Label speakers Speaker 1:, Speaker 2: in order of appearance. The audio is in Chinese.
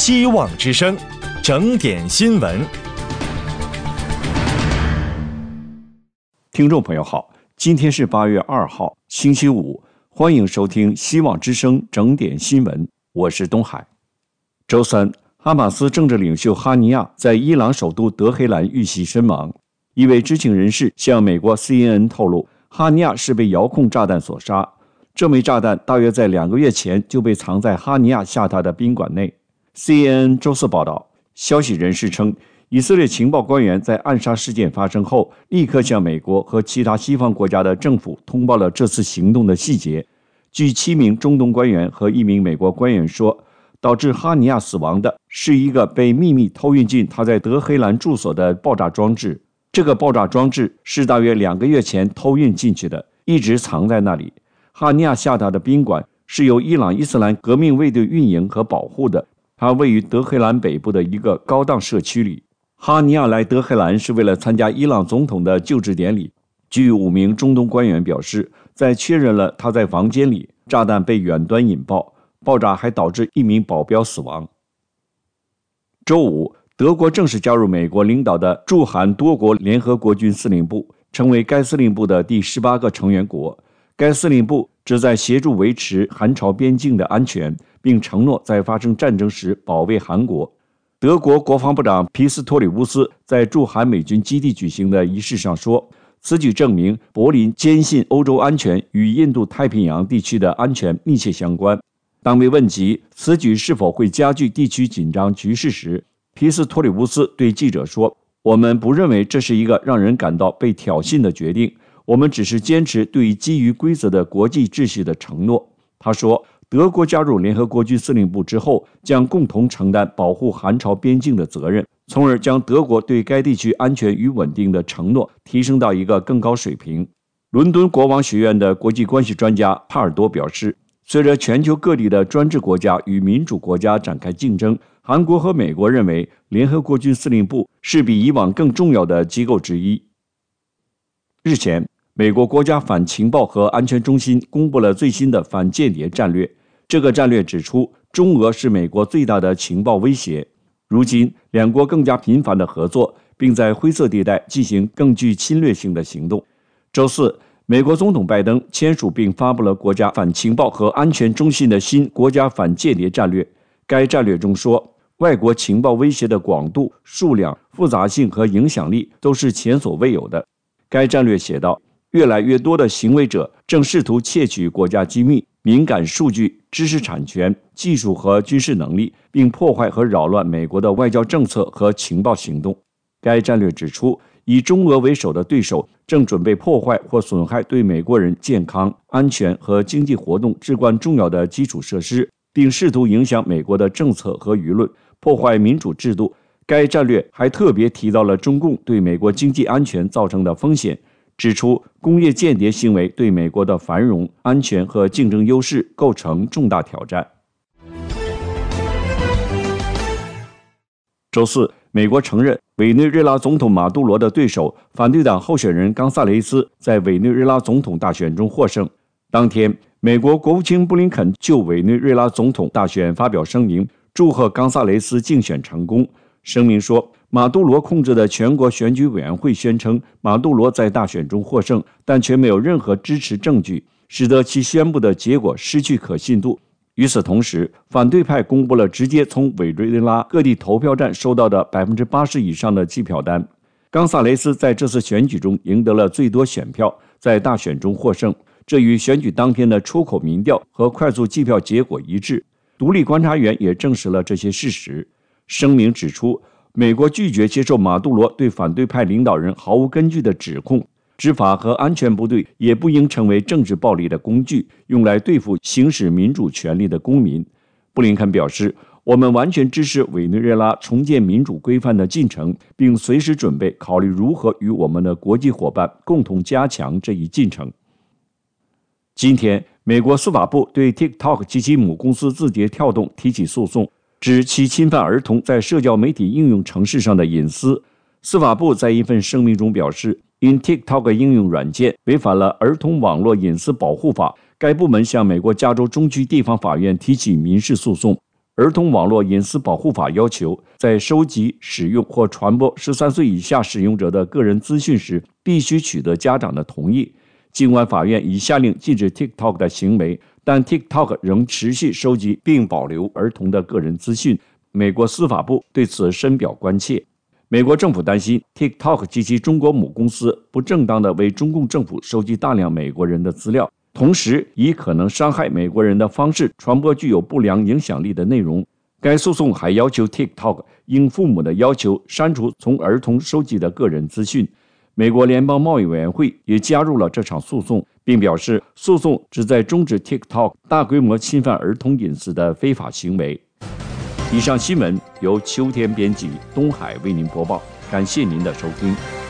Speaker 1: 希望之声，整点新闻。
Speaker 2: 听众朋友好，今天是8月2号，星期五，欢迎收听希望之声整点新闻，我是东海。周三，哈马斯政治领袖哈尼亚在伊朗首都德黑兰遇袭身亡。一位知情人士向美国 CNN 透露，哈尼亚是被遥控炸弹所杀。这枚炸弹大约在2个月前就被藏在哈尼亚下榻的宾馆内。CNN 周四报道，消息人士称，以色列情报官员在暗杀事件发生后，立刻向美国和其他西方国家的政府通报了这次行动的细节。据7名中东官员和1名美国官员说，导致哈尼亚死亡的是一个被秘密偷运进他在德黑兰住所的爆炸装置。这个爆炸装置是大约2个月前偷运进去的，一直藏在那里。哈尼亚下榻的宾馆是由伊朗伊斯兰革命卫队运营和保护的，它位于德黑兰北部的一个高档社区里。哈尼亚来德黑兰是为了参加伊朗总统的就职典礼。据5名中东官员表示，在确认了他在房间里，炸弹被远端引爆，爆炸还导致1名保镖死亡。周五，德国正式加入美国领导的驻韩多国联合国军司令部，成为该司令部的第18个成员国。该司令部旨在协助维持韩朝边境的安全，并承诺在发生战争时保卫韩国。德国国防部长皮斯托里乌斯在驻韩美军基地举行的仪式上说，此举证明柏林坚信欧洲安全与印度太平洋地区的安全密切相关。当被问及此举是否会加剧地区紧张局势时，皮斯托里乌斯对记者说，我们不认为这是一个让人感到被挑衅的决定，我们只是坚持对于基于规则的国际秩序的承诺。他说，德国加入联合国军司令部之后，将共同承担保护韩朝边境的责任，从而将德国对该地区安全与稳定的承诺提升到一个更高水平。伦敦国王学院的国际关系专家帕尔多表示，随着全球各地的专制国家与民主国家展开竞争，韩国和美国认为联合国军司令部是比以往更重要的机构之一。日前，美国国家反情报和安全中心公布了最新的反间谍战略。这个战略指出，中俄是美国最大的情报威胁。如今，两国更加频繁的合作，并在灰色地带进行更具侵略性的行动。周四，美国总统拜登签署并发布了国家反情报和安全中心的新国家反间谍战略。该战略中说，外国情报威胁的广度、数量、复杂性和影响力都是前所未有的。该战略写道，越来越多的行为者正试图窃取国家机密、敏感数据、知识产权、技术和军事能力，并破坏和扰乱美国的外交政策和情报行动。该战略指出，以中俄为首的对手正准备破坏或损害对美国人健康、安全和经济活动至关重要的基础设施，并试图影响美国的政策和舆论，破坏民主制度。该战略还特别提到了中共对美国经济安全造成的风险，指出工业间谍行为对美国的繁荣、安全和竞争优势构成重大挑战。周四，美国承认委内瑞拉总统马杜罗的对手反对党候选人冈萨雷斯在委内瑞拉总统大选中获胜。当天，美国国务卿布林肯就委内瑞拉总统大选发表声明，祝贺冈萨雷斯竞选成功。声明说，马杜罗控制的全国选举委员会宣称马杜罗在大选中获胜，但却没有任何支持证据，使得其宣布的结果失去可信度。与此同时，反对派公布了直接从委内瑞拉各地投票站收到的 80% 以上的计票单。冈萨雷斯在这次选举中赢得了最多选票，在大选中获胜，这与选举当天的出口民调和快速计票结果一致。独立观察员也证实了这些事实。声明指出，美国拒绝接受马杜罗对反对派领导人毫无根据的指控，执法和安全部队也不应成为政治暴力的工具，用来对付行使民主权利的公民。布林肯表示，我们完全支持委内瑞拉重建民主规范的进程，并随时准备考虑如何与我们的国际伙伴共同加强这一进程。今天，美国司法部对 TikTok 及其母公司字节跳动提起诉讼，指其侵犯儿童在社交媒体应用程式上的隐私。司法部在一份声明中表示，因 TikTok 应用软件违反了儿童网络隐私保护法，该部门向美国加州中区地方法院提起民事诉讼。 儿童网络隐私保护法要求，在收集、使用或传播13岁以下使用者的个人资讯时，必须取得家长的同意。尽管法院已下令禁止 TikTok 的行为，但 TikTok 仍持续收集并保留儿童的个人资讯。美国司法部对此深表关切。美国政府担心 TikTok 及其中国母公司不正当地为中共政府收集大量美国人的资料，同时以可能伤害美国人的方式传播具有不良影响力的内容。该诉讼还要求 TikTok 应父母的要求删除从儿童收集的个人资讯。美国联邦贸易委员会也加入了这场诉讼，并表示诉讼旨在终止 TikTok 大规模侵犯儿童隐私的非法行为。以上新闻由秋天编辑，东海为您播报，感谢您的收听。